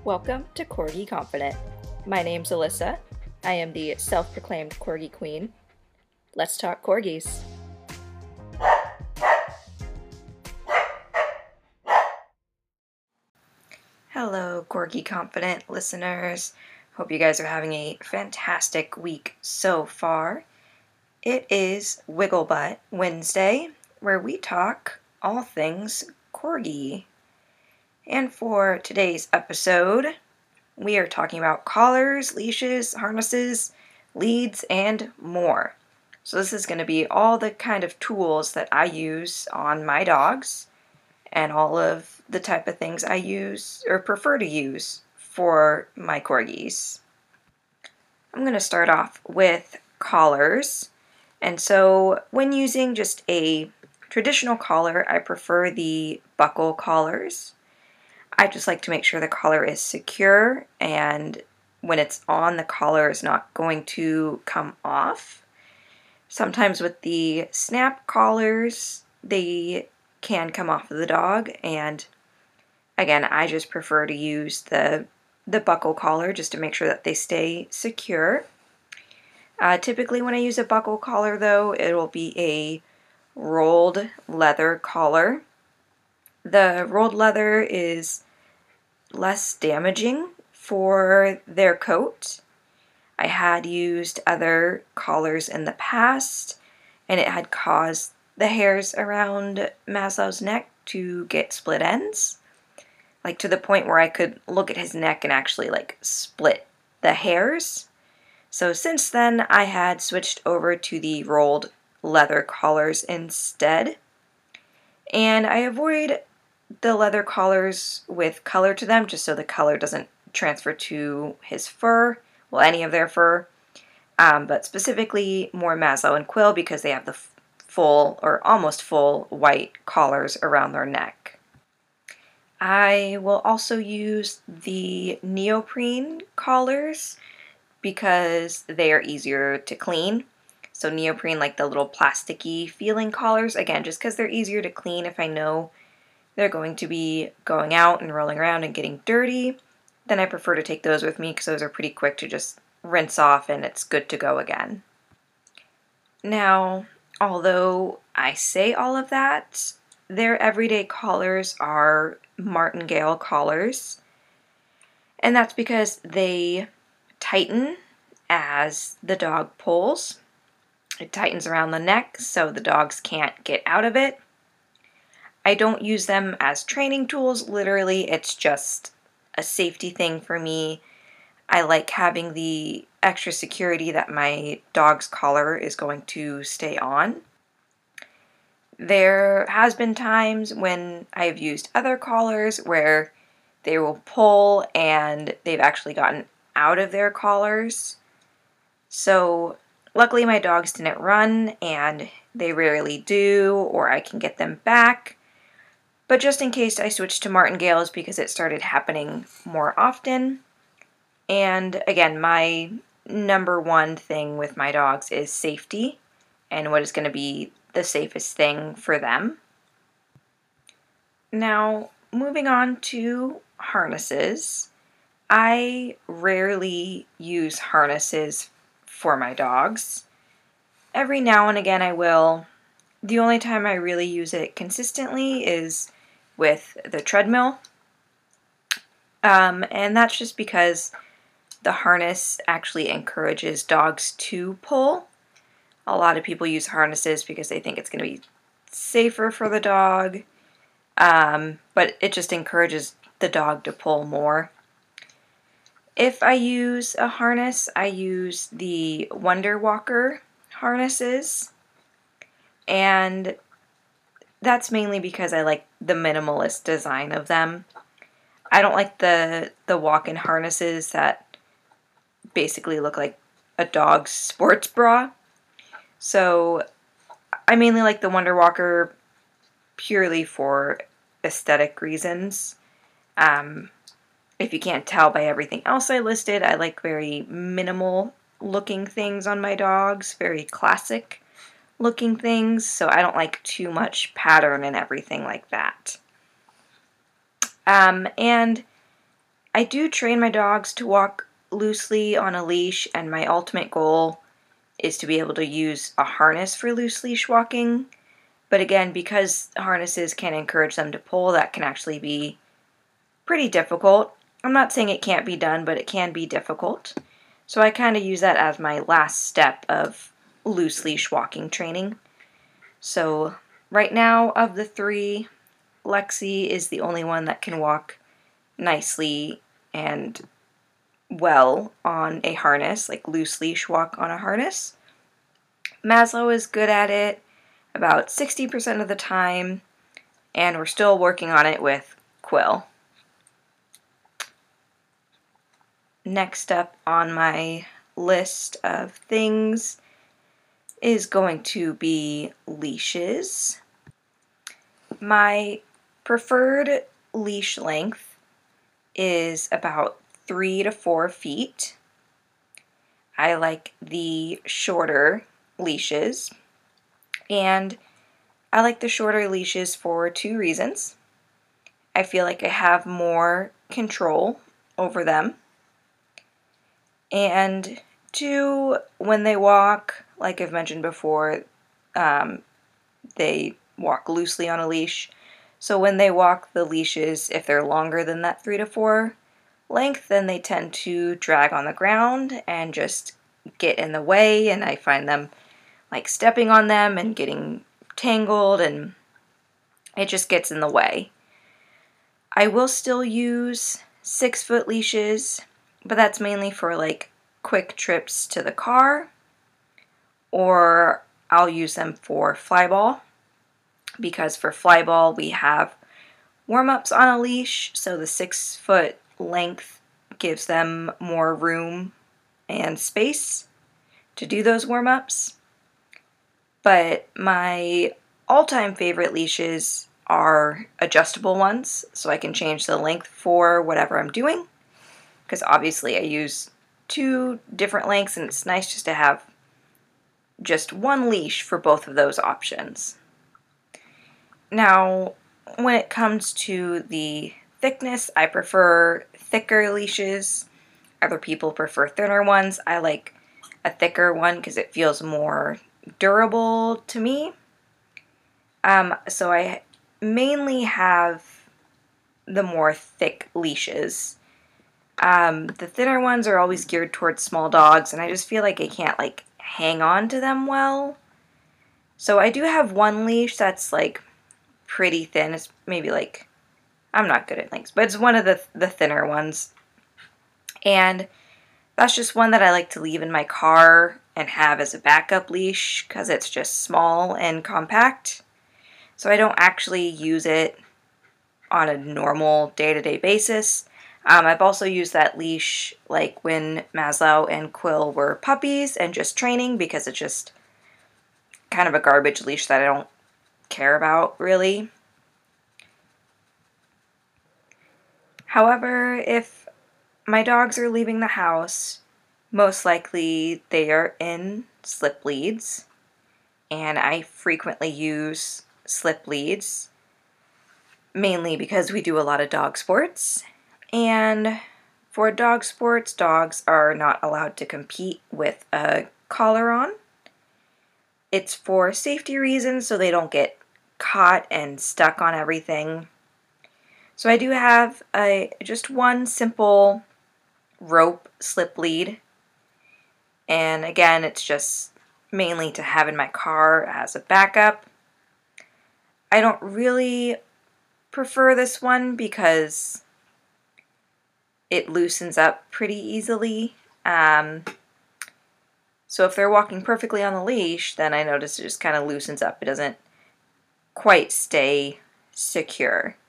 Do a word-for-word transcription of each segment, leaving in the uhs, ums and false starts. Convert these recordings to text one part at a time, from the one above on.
Welcome to Corgi Confident. My name's Alyssa. I am the self-proclaimed Corgi Queen. Let's talk corgis. Hello, Corgi Confident listeners. Hope you guys are having a fantastic week so far. It is Wiggle Butt Wednesday, where we talk all things corgi. And for today's episode, we are talking about collars, leashes, harnesses, leads, and more. So this is going to be all the kind of tools that I use on my dogs and all of the type of things I use or prefer to use for my corgis. I'm going to start off with collars. And so when using just a traditional collar, I prefer the buckle collars. I just like to make sure the collar is secure, and when it's on, the collar is not going to come off. Sometimes with the snap collars, they can come off of the dog, and again, I just prefer to use the, the buckle collar just to make sure that they stay secure. Uh, typically when I use a buckle collar, though, it will be a rolled leather collar. The rolled leather is less damaging for their coat. I had used other collars in the past, and it had caused the hairs around Maslow's neck to get split ends, like to the point where I could look at his neck and actually like split the hairs. So since then, I had switched over to the rolled leather collars instead, and I avoid the leather collars with color to them, just so the color doesn't transfer to his fur, well, any of their fur, um, but specifically more Maslow and Quill because they have the f- full or almost full white collars around their neck. I will also use the neoprene collars because they are easier to clean. So neoprene, like the little plasticky feeling collars, again, just because they're easier to clean if I know they're going to be going out and rolling around and getting dirty, then I prefer to take those with me because those are pretty quick to just rinse off and it's good to go again. Now, although I say all of that, their everyday collars are martingale collars, and that's because they tighten as the dog pulls. It tightens around the neck so the dogs can't get out of it. I don't use them as training tools. Literally, it's just a safety thing for me. I like having the extra security that my dog's collar is going to stay on. There has been times when I have used other collars where they will pull and they've actually gotten out of their collars. So luckily my dogs didn't run, and they rarely do, or I can get them back. But just in case, I switched to martingales because it started happening more often. And again, my number one thing with my dogs is safety and what is going to be the safest thing for them. Now, moving on to harnesses. I rarely use harnesses for my dogs. Every now and again I will. The only time I really use it consistently is with the treadmill, um, and that's just because the harness actually encourages dogs to pull. A lot of people use harnesses because they think it's going to be safer for the dog, um, but it just encourages the dog to pull more. If I use a harness, I use the Wonder Walker harnesses, and that's mainly because I like the minimalist design of them. I don't like the the walk-in harnesses that basically look like a dog's sports bra. So I mainly like the Wonder Walker purely for aesthetic reasons. Um, if you can't tell by everything else I listed, I like very minimal looking things on my dogs, very classic looking things, so I don't like too much pattern and everything like that. Um, and I do train my dogs to walk loosely on a leash, and my ultimate goal is to be able to use a harness for loose leash walking. But again, because harnesses can encourage them to pull, that can actually be pretty difficult. I'm not saying it can't be done, but it can be difficult. So I kind of use that as my last step of loose leash walking training. So right now, of the three, Lexi is the only one that can walk nicely and well on a harness, like loose leash walk on a harness. Maslow is good at it about sixty percent of the time, and we're still working on it with Quill. Next up on my list of things is going to be leashes. My preferred leash length is about three to four feet. I like the shorter leashes, and I like the shorter leashes for two reasons. I feel like I have more control over them, and two, when they walk, like I've mentioned before, um, they walk loosely on a leash. So when they walk, the leashes, if they're longer than that three to four length, then they tend to drag on the ground and just get in the way, and I find them like stepping on them and getting tangled, and it just gets in the way. I will still use six foot leashes, but that's mainly for like quick trips to the car, or I'll use them for flyball, because for flyball we have warm-ups on a leash, so the six foot length gives them more room and space to do those warm-ups. But my all-time favorite leashes are adjustable ones, so I can change the length for whatever I'm doing, because obviously I use two different lengths, and it's nice just to have just one leash for both of those options. Now, when it comes to the thickness, I prefer thicker leashes. Other people prefer thinner ones. I like a thicker one because it feels more durable to me. Um, so I mainly have the more thick leashes. Um, the thinner ones are always geared towards small dogs, and I just feel like I can't like hang on to them well. So I do have one leash that's like pretty thin. It's maybe like, I'm not good at lengths, but it's one of the the thinner ones. And that's just one that I like to leave in my car and have as a backup leash because it's just small and compact. So I don't actually use it on a normal day-to-day basis. Um, I've also used that leash like when Maslow and Quill were puppies and just training, because it's just kind of a garbage leash that I don't care about really. However, if my dogs are leaving the house, most likely they are in slip leads, and I frequently use slip leads, mainly because we do a lot of dog sports. And for dog sports, dogs are not allowed to compete with a collar on. It's for safety reasons, so they don't get caught and stuck on everything. So I do have a just one simple rope slip lead, and again, it's just mainly to have in my car as a backup. I don't really prefer this one because it loosens up pretty easily. Um, so if they're walking perfectly on the leash, then I notice it just kind of loosens up. It doesn't quite stay secure.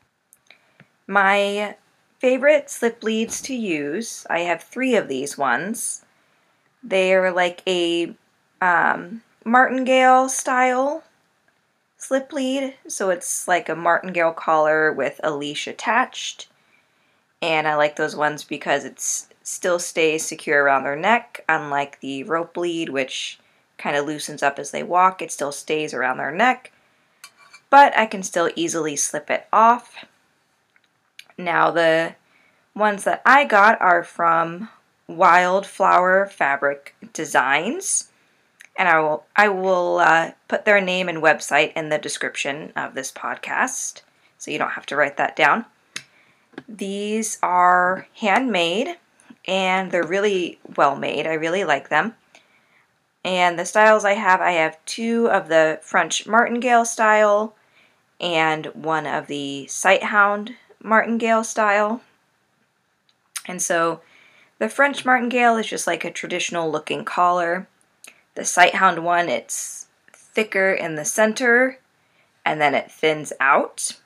My favorite slip leads to use, I have three of these ones. They're like a um, martingale style slip lead, so it's like a martingale collar with a leash attached. And I like those ones because it still stays secure around their neck, unlike the rope lead, which kind of loosens up as they walk. It still stays around their neck, but I can still easily slip it off. Now, the ones that I got are from Wildflower Fabric Designs, and I will I will uh, put their name and website in the description of this podcast, so you don't have to write that down. These are handmade, and they're really well made. I really like them. And the styles I have, I have two of the French Martingale style and one of the Sighthound Martingale style. And so the French Martingale is just like a traditional looking collar. The Sighthound one, it's thicker in the center and then it thins out.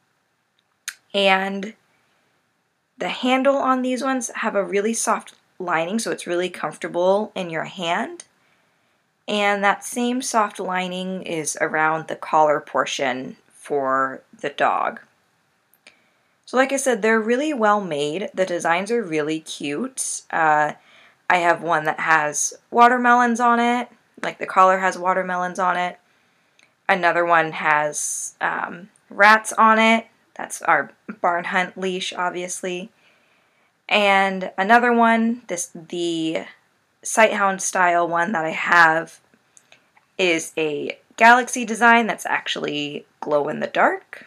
And the handle on these ones have a really soft lining, so it's really comfortable in your hand. And that same soft lining is around the collar portion for the dog. So like I said, they're really well made. The designs are really cute. Uh, I have one that has watermelons on it, like the collar has watermelons on it. Another one has um, rats on it. That's our barn hunt leash, obviously. And another one, this the Sighthound style one that I have, is a galaxy design that's actually glow in the dark.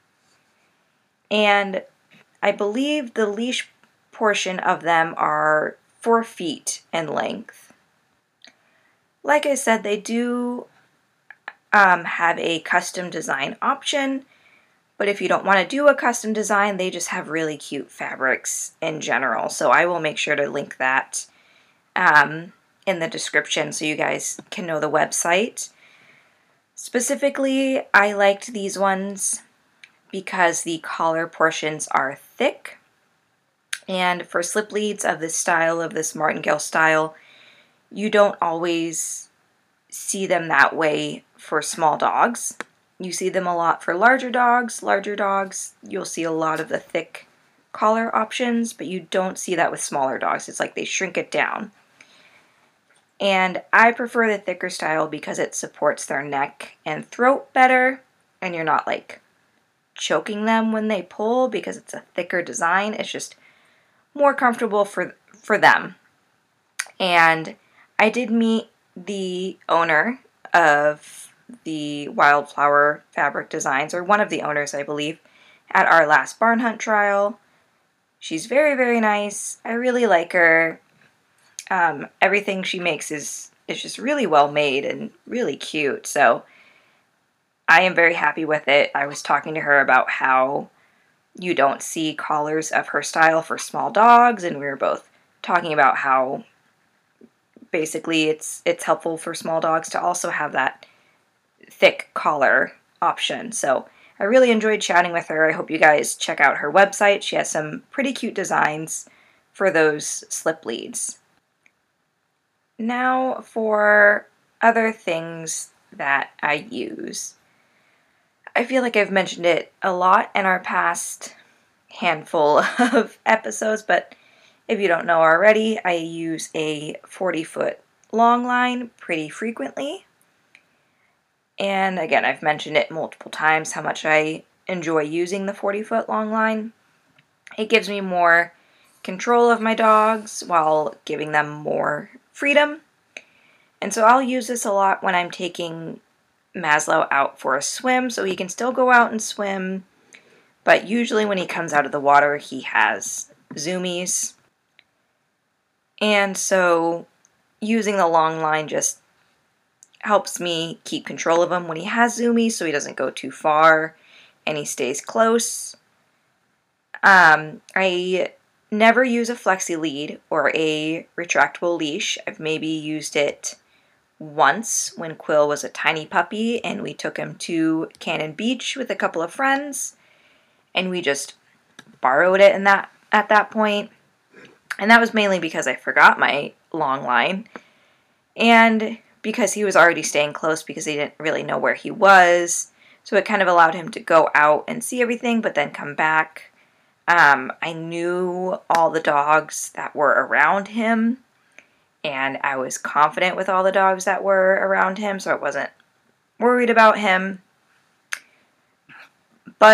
And I believe the leash portion of them are four feet in length. Like I said, they do um, have a custom design option, but if you don't want to do a custom design, they just have really cute fabrics in general. So I will make sure to link that um, in the description so you guys can know the website. Specifically, I liked these ones because the collar portions are thick, and for slip leads of this style, of this martingale style, you don't always see them that way for small dogs. You see them a lot for larger dogs. Larger dogs, you'll see a lot of the thick collar options, but you don't see that with smaller dogs. It's like they shrink it down. And I prefer the thicker style because it supports their neck and throat better, and you're not like choking them when they pull because it's a thicker design. It's just more comfortable for for them. And I did meet the owner of the Wildflower Fabric Designs, or one of the owners, I believe, at our last barn hunt trial. She's very, very nice. I really like her. Um, everything she makes is, is just really well made and really cute. So I am very happy with it. I was talking to her about how you don't see collars of her style for small dogs, and we were both talking about how basically it's it's helpful for small dogs to also have that thick collar option. So I really enjoyed chatting with her. I hope you guys check out her website. She has some pretty cute designs for those slip leads. Now for other things that I use. I feel like I've mentioned it a lot in our past handful of episodes, but if you don't know already, I use a forty foot long line pretty frequently. And again, I've mentioned it multiple times how much I enjoy using the forty foot long line. It gives me more control of my dogs while giving them more freedom. And so I'll use this a lot when I'm taking Maslow out for a swim, so he can still go out and swim, but usually when he comes out of the water, he has zoomies. And so using the long line just helps me keep control of him when he has zoomies, so he doesn't go too far and he stays close. Um, I never use a flexi lead or a retractable leash. I've maybe used it once when Quill was a tiny puppy and we took him to Cannon Beach with a couple of friends, and we just borrowed it in that at that point. And that was mainly because I forgot my long line, and because he was already staying close because he didn't really know where he was. So it kind of allowed him to go out and see everything, but then come back. Um, I knew all the dogs that were around him, and I was confident with all the dogs that were around him, so I wasn't worried about him. But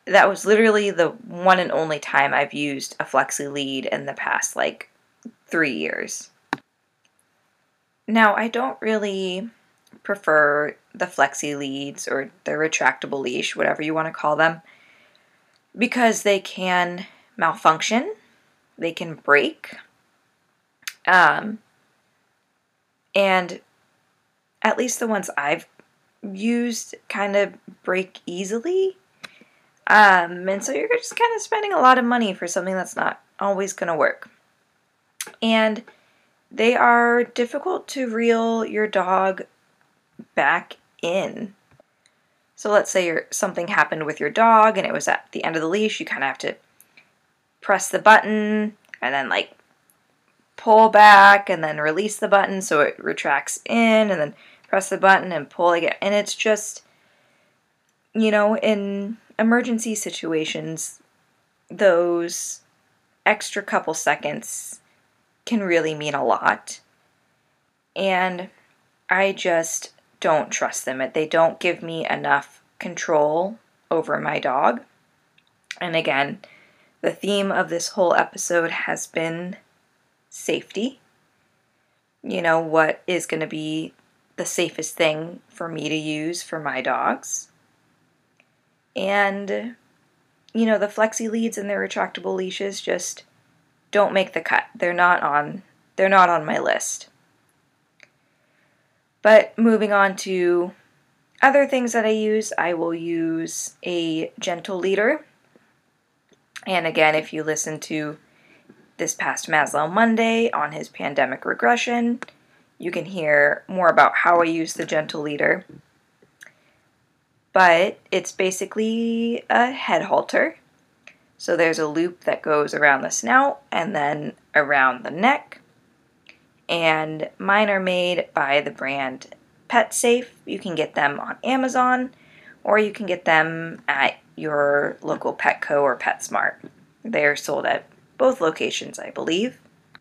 that was literally the one and only time I've used a flexi lead in the past like three years. Now, I don't really prefer the flexi leads or the retractable leash, whatever you want to call them, because they can malfunction, they can break, um, and at least the ones I've used kind of break easily. Um, and so you're just kind of spending a lot of money for something that's not always going to work. And they are difficult to reel your dog back in. So let's say you're, something happened with your dog and it was at the end of the leash. You kind of have to press the button and then like pull back and then release the button so it retracts in, and then press the button and pull again. And it's just, you know, in emergency situations, those extra couple seconds can really mean a lot. And I just don't trust them. They don't give me enough control over my dog. And again, the theme of this whole episode has been safety. You know, what is going to be the safest thing for me to use for my dogs. And, you know, the flexi leads and the retractable leashes just don't make the cut. They're not on, they're not on my list. But moving on to other things that I use, I will use a gentle leader. And again, if you listen to this past Maslow Monday on his pandemic regression, you can hear more about how I use the gentle leader. But it's basically a head halter. So there's a loop that goes around the snout and then around the neck. And mine are made by the brand PetSafe. You can get them on Amazon, or you can get them at your local Petco or PetSmart. They are sold at both locations, I believe.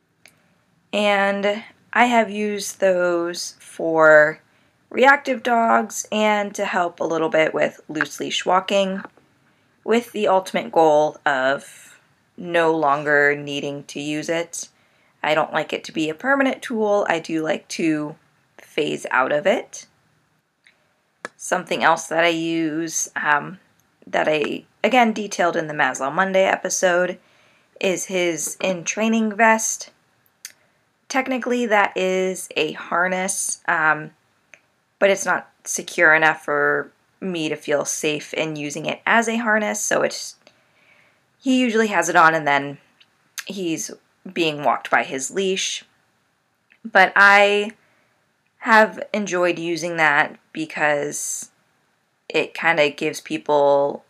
And I have used those for reactive dogs and to help a little bit with loose leash walking, with the ultimate goal of no longer needing to use it. I don't like it to be a permanent tool. I do like to phase out of it. Something else that I use um, that I, again, detailed in the Maslow Monday episode is his In Training vest. Technically, that is a harness, um, but it's not secure enough for me to feel safe in using it as a harness, so it's, he usually has it on and then he's being walked by his leash. But I have enjoyed using that because it kind of gives people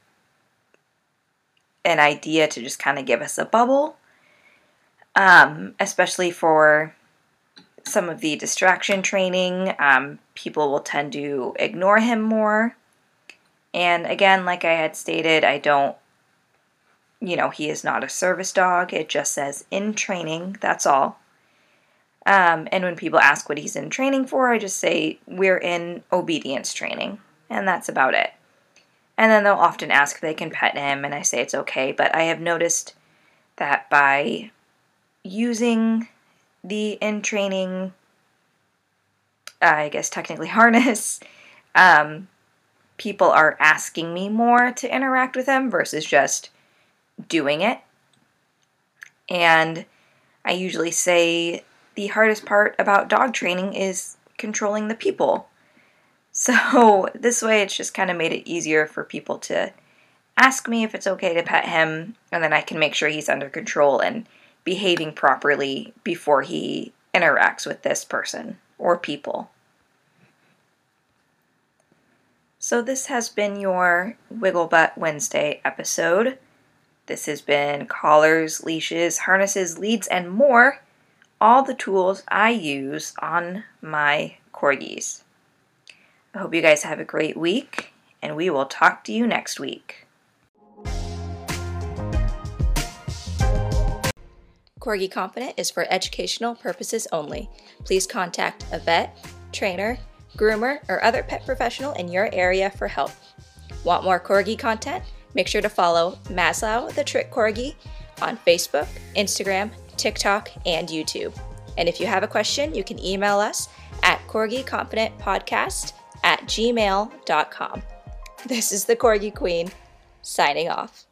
an idea to just kind of give us a bubble, um, especially for some of the distraction training. Um, people will tend to ignore him more. And again, like I had stated, I don't, you know, he is not a service dog. It just says in training, that's all. Um, and when people ask what he's in training for, I just say, we're in obedience training. And that's about it. And then they'll often ask if they can pet him, and I say it's okay. But I have noticed that by using the in training, uh, I guess technically harness, um, people are asking me more to interact with him versus just doing it. And I usually say the hardest part about dog training is controlling the people. So this way it's just kind of made it easier for people to ask me if it's okay to pet him, and then I can make sure he's under control and behaving properly before he interacts with this person or people. So this has been your Wiggle Butt Wednesday episode. This has been collars, leashes, harnesses, leads, and more. All the tools I use on my corgis. I hope you guys have a great week, and we will talk to you next week. Corgi Confident is for educational purposes only. Please contact a vet, trainer, groomer, or other pet professional in your area for help. Want more Corgi content? Make sure to follow Maslow the Trick Corgi on Facebook, Instagram, TikTok, and YouTube. And if you have a question, you can email us at corgiconfidentpodcast at gmail dot com. This is the Corgi Queen, signing off.